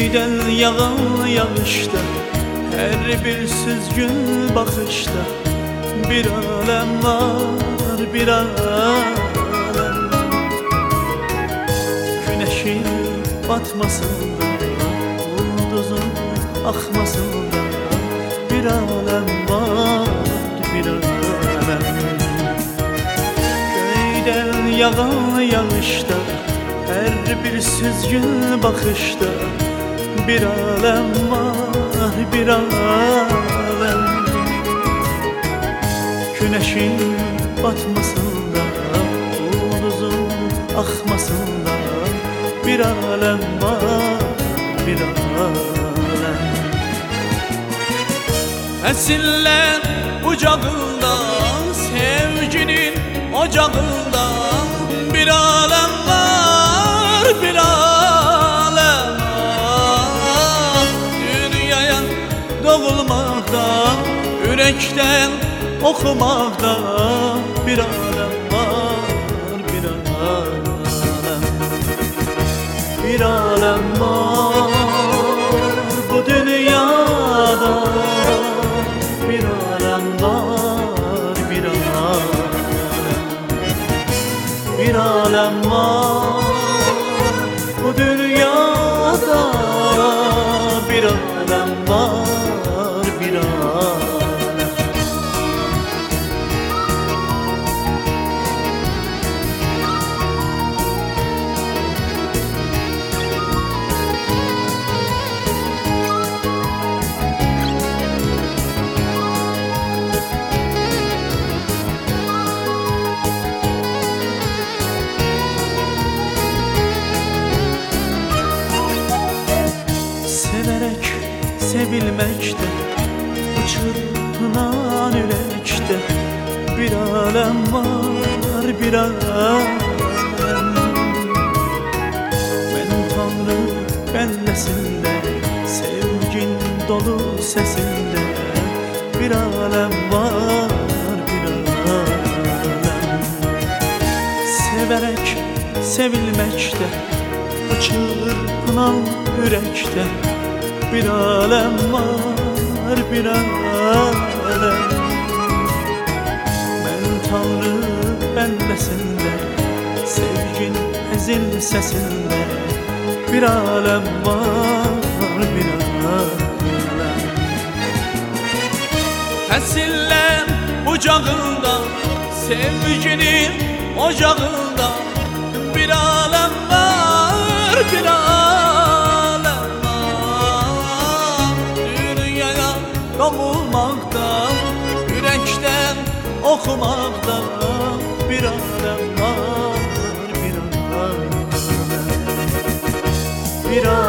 Göyden yağan yağışta, her bir süzgün bakışta bir alem var, bir alem. Güneşin batmasında, yıldızın akmasında bir alem var, bir alem. Göyden yağan yağışta, her bir süzgün bakışta bir alem var, bir alem. Güneşin batmasında, yıldızın akmasında bir alem var, bir alem. Nesiller bucağında, sevginin ocağında bir alem var, bir alem. Dünyaya doğulmakta, yürekten okumakta bir alem var, bir alem. Bir alem var bu dünyada, bir alem var, bir alem. Bir alem var bu dünyada, bir alem var, bir alem. Severek sevilmekte, bu çırpınan yürekte bir alem var, bir alem. Ben Tanrı bellesinde, sevgin dolu sesinde bir alem var, bir alem. Severek sevilmekte, bu çırpınan yürekte bir alem var, bir alem. Ben Tanrı bellesinde, sevgin ezil sesinde bir alem var, bir alem. Nesiller bucağında, sevginin ocağında bir alem var, bir alem. Dünyaya doğulmakta, yürekten okumakta bir alem var, bir alem. Bir alem.